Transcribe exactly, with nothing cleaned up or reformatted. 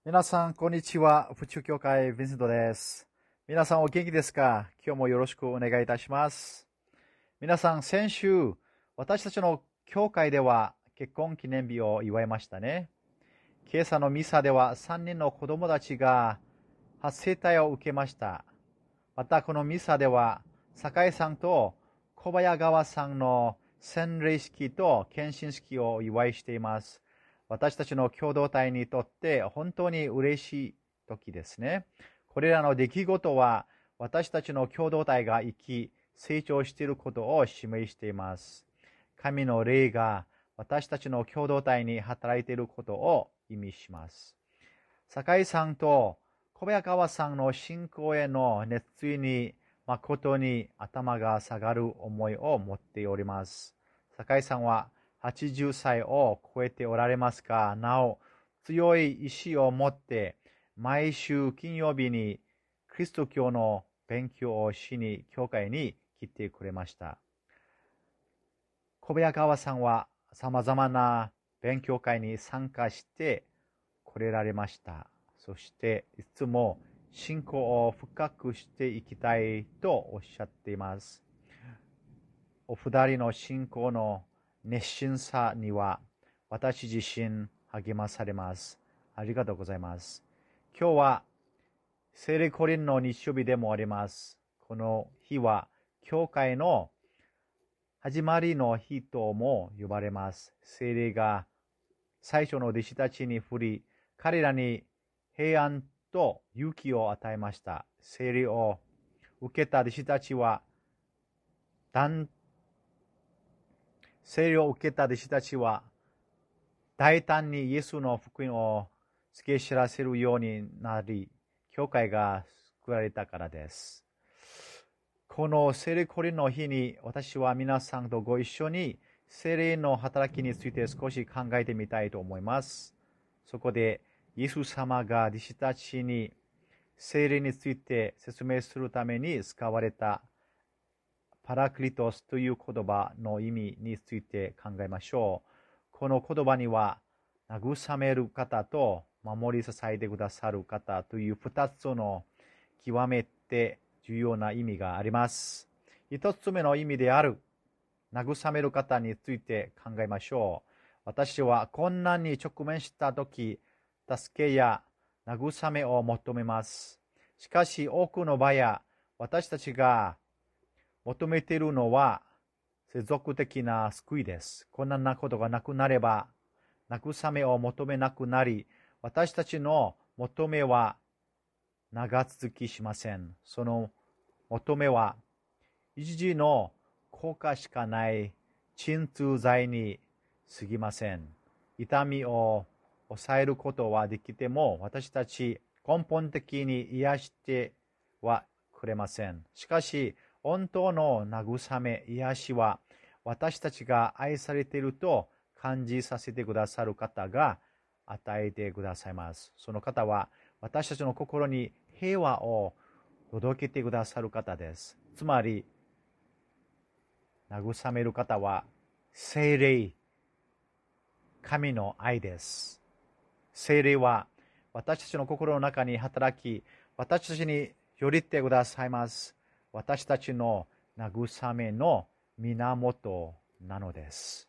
皆さん、こんにちは。府中教会、ヴィンセントです。皆さん、お元気ですか？今日もよろしくお願いいたします。皆さん、先週、私たちの教会では結婚記念日を祝いましたね。今朝のミサではさんにんの子供たちが初聖体を受けました。また、このミサでは、酒井さんと小早川さんの洗礼式と献身式をお祝いしています。私たちの共同体にとって本当に嬉しい時ですね。これらの出来事は私たちの共同体が生き、成長していることを示しています。神の霊が私たちの共同体に働いていることを意味します。酒井さんと小早川さんの信仰への熱意に誠に頭が下がる思いを持っております。酒井さんははちじゅっさいを超えておられますが、なお強い意志を持って毎週金曜日にキリスト教の勉強をしに教会に来てくれました。小早川さんは様々な勉強会に参加してこれられました。そしていつも信仰を深くしていきたいとおっしゃっています。お二人の信仰の熱心さには私自身励まされます。ありがとうございます。今日は聖霊降臨の日曜日でもあります。この日は教会の始まりの日とも呼ばれます。聖霊が最初の弟子たちに降り、彼らに平安と勇気を与えました。聖霊を受けた弟子たちは、聖霊を受けた弟子たちは、大胆にイエスの福音を告げ知らせるようになり、教会が作られたからです。この聖霊降臨の日に、私は皆さんとご一緒に聖霊の働きについて少し考えてみたいと思います。そこで、イエス様が弟子たちに聖霊について説明するために使われたパラクリトスという言葉の意味について考えましょう。この言葉には、慰める方と守り支えてくださる方という二つの極めて重要な意味があります。一つ目の意味である慰める方について考えましょう。私は困難に直面したとき、助けや慰めを求めます。しかし多くの場合、私たちが求めているのは世俗的な救いです。困難なことがなくなれば、慰めを求めなくなり、私たちの求めは長続きしません。その求めは一時の効果しかない鎮痛剤に過ぎません。痛みを抑えることはできても、私たち根本的に癒してはくれません。しかし、本当の慰め、癒しは、私たちが愛されていると感じさせてくださる方が与えてくださいます。その方は、私たちの心に平和を届けてくださる方です。つまり、慰める方は、聖霊、神の愛です。聖霊は、私たちの心の中に働き、私たちに寄りてくださいます。私たちの慰めの源なのです。